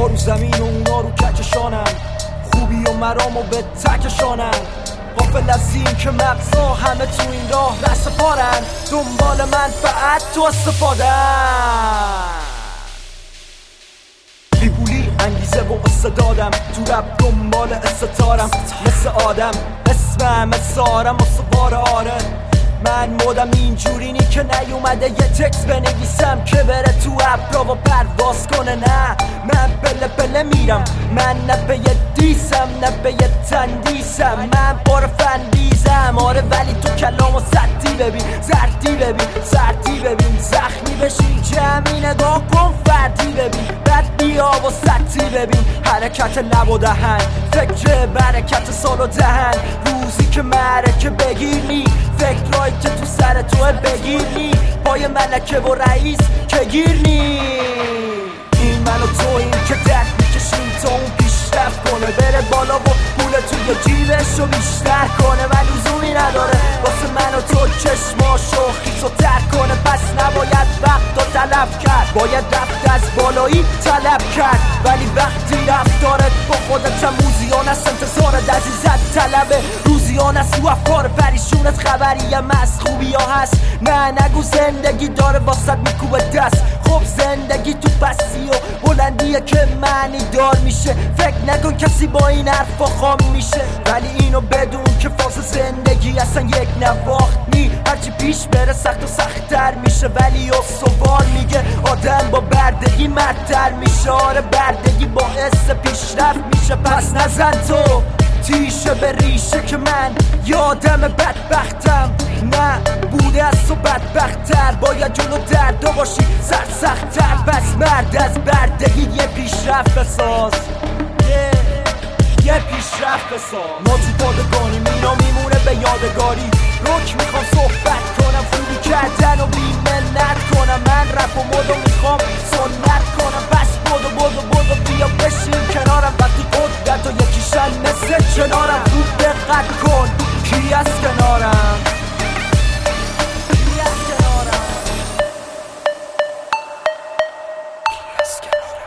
ما رو زمین و اونا رو کهکشانن، خوبی و مرام و به تکشانن، غافل از این که مغزا همه تو این راه رست پارن، دنبال منفعت تو استفادن. بیپولی انگیزه و استعدادم، تو رب دنبال استتارم، مثل آدم اسمم سارم و سوار آره. من مودم اینجوری نی که نیومده یه تکس بنویسم که بره تو ابرا و پرواز کنه. نه من پله پله میرم، من نه به یه دیسم نه به یه تندیسم، من بار فندیزم آره. ولی تو کلامو سردی ببین، زردی ببین، سردی ببین، زخمی بشی جمعی نگاه کن فردی ببین، بعد بیا و سردی ببین، حرکت لب و دهن، فکر برکت سال و دهن، روزی که معرکه بگیری، فکرایی که تو سر توه بگیری، پای ملکه و رئیس که گیرنی. این من و تو این که درد میکشیم تا اون پیشرفت کنه، بره بالا و پول توی جیبشو بیشتر کنه، و لزومی نداره واسه من و تو چشماشو خیسو تر کنه. پس نباید وقت رو تلف کرد، باید رفت از بالایی طلب کرد، ولی وقتی رفتارت با خودت موزیان است، انتظارت عزیزت طلبه روزیان است، تو افکار پریشونت خبری هم از خوبی ها هست. نه نگو زندگی داره واسط میکوبه دست، خب زندگی تو پسی و بلندیه که معنی دار میشه، فکر نکن کسی با این حرفا خام میشه، ولی اینو بدون که فاز زندگی اصلا یک نواخت نی، هرچی پیش بره سخت و سخت‌تر میشه، ولی استوار میگه آدم با بردگی مردتر میشه. آره بردگی باعث پیشرفت میشه، پس نزن تو تیشه به ریشه که من یادم بدبختم، نه بوده از تو بدبخت‌تر، باید جلو دردا باشی سرسخت‌تر، پس مرد از بردگی یه پیشرفت بساز، یه پیشرفت بساز. ما تو پادگانیم اینا میمونه به یادگاری، رک میخوام صحبت کنم خوبی کردن و بی منت کنم، من رپ و مدو میخوام سنت کنم، پس بدو بیا بشین کنارم، وقتی قدرت و یکیشن مثل کنارم، خوب دقت کن کی از کنارم، کی از کنارم، کی از کنارم.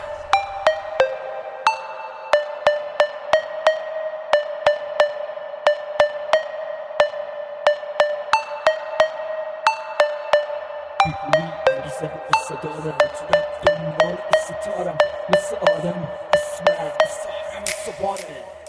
بیپولی انگیزه و استعدادم، تو رب دنبال استتارم، مثل آدم اسمم سارم سواره.